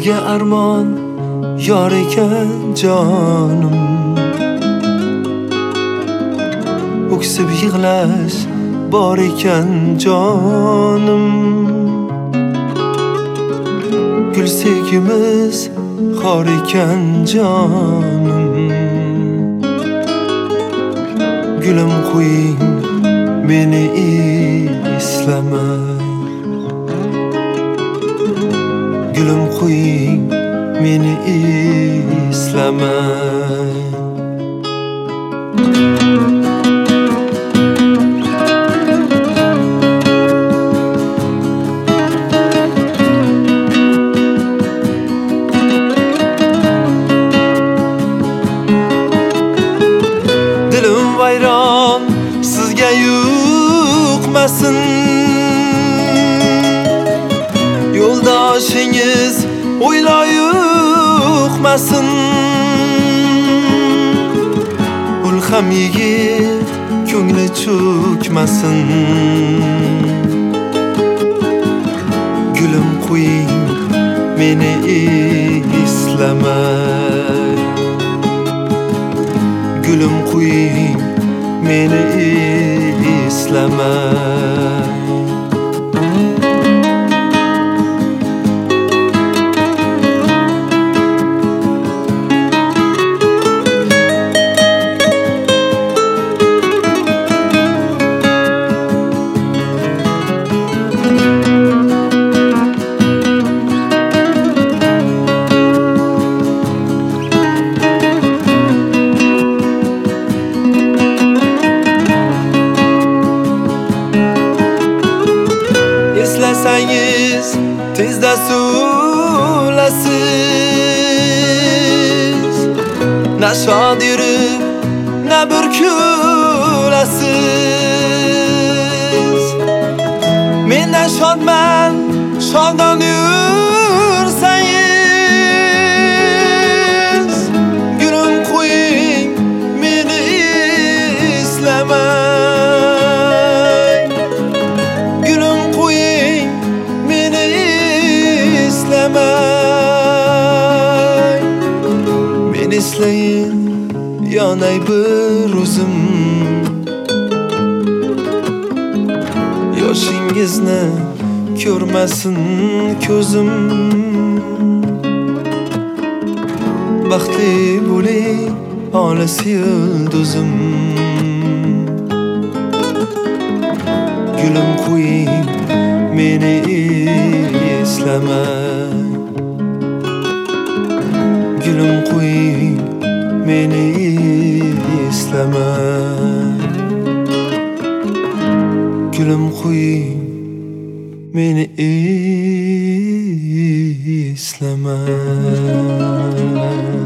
Sizga armon yor ekan jonim, o'ksib yig'lash bor ekan jonim. Gul sevgimiz xor ekan jonim, gulim qo'ying meni eslamay. Gulim qo'ying meni eslamay. Dilim vayron sizga yuqmasin, yo'ldoshingiz o'ylayuqmasin. Ulham yigit ko'ngli cho'kmasin. Gulim qo'ying meni eslamay. Gulim qo'ying meni eslamay. Eslasangiz tezda suvlasiz, na shod yurib na burkulasiz. Mendan shodman shodon yursangiz. Gulim qo'ying meni eslamay. Gulim qo'ying meni eslamay. Meni eslayin yonay bir o'zim, yoshingizni ko'rmasin ko'zim. Baxtli bo'ling olis yulduzim. Gulim qo'ying meni eslamay. Gulim qo'ying meni eslamay. Gulim qo'ying meni eslamay.